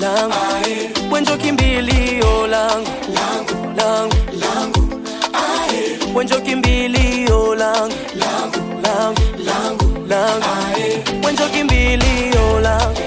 langu, wenjo kimbilio langu, langu, wenjo kimbilio langu, langu, wenjo kimbilio langu,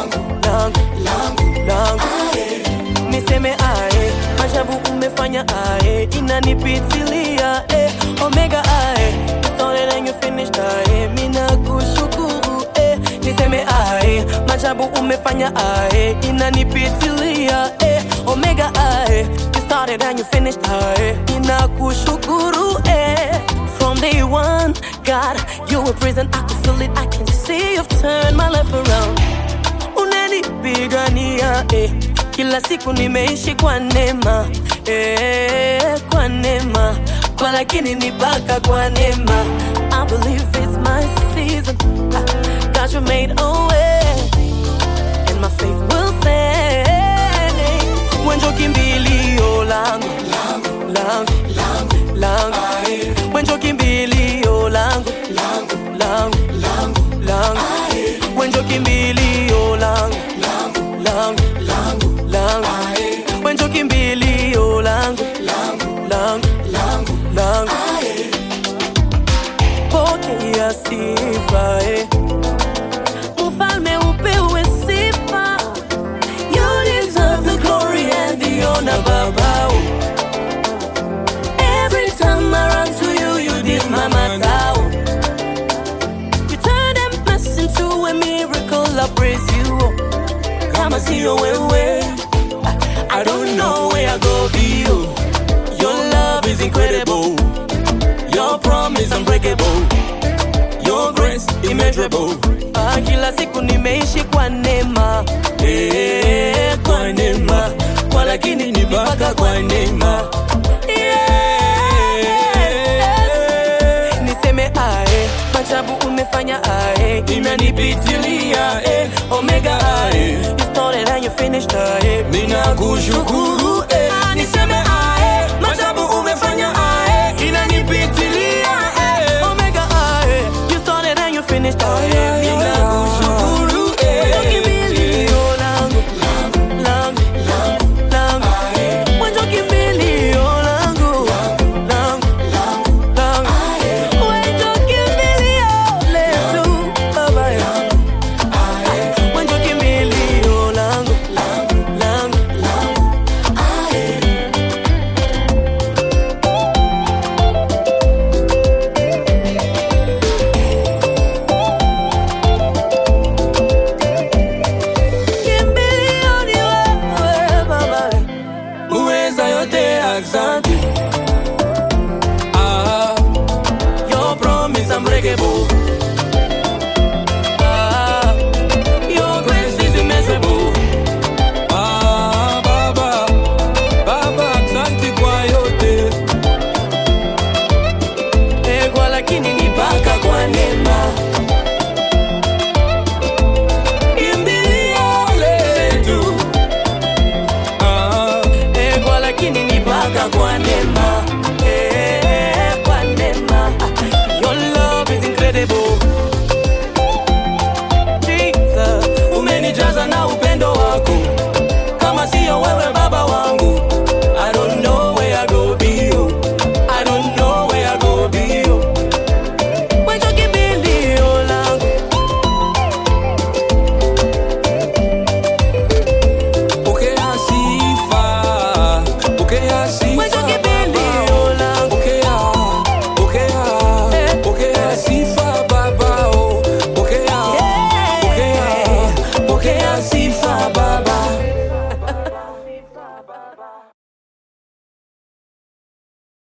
langu, niseme ae, ajabu umefanya ae, inanipitilia omega ae, you started and you finished ae, mina kushukuru niseme ae, ajabu umefanya ae, inanipitilia omega ae, you started and you finished ae, mina kushukuru from day one, God, you were present, I could feel it, I can see you've turned my life around, unanipigania kila siku nimeishi kwa neema, kwa neema, kwa lakini nibaka kwa neema. I believe it's my season, God you made a way, and my faith will stand. Wenjo kimbilio langu, langu, wenjo kimbilio langu, langu, wenjo kimbilio langu, langu, wenjo kimbilio langu, langu, pokea sifa mfalme upewe sifa, you deserve the glory and the honor baba. Every time I run to you, you did my matter. You turned a mess into a miracle, I praise you. Come and see your way. I don't know where I go be you. Your love is incredible. Your promise unbreakable. Your grace immeasurable. Kila siku nimeishi kwa neema, kwa neema, kwa lakini nibaka kwa neema. Niseme ae, majabu umefanya ae, inanipitilia omega ae, you started and you finished ae, mina kushukuru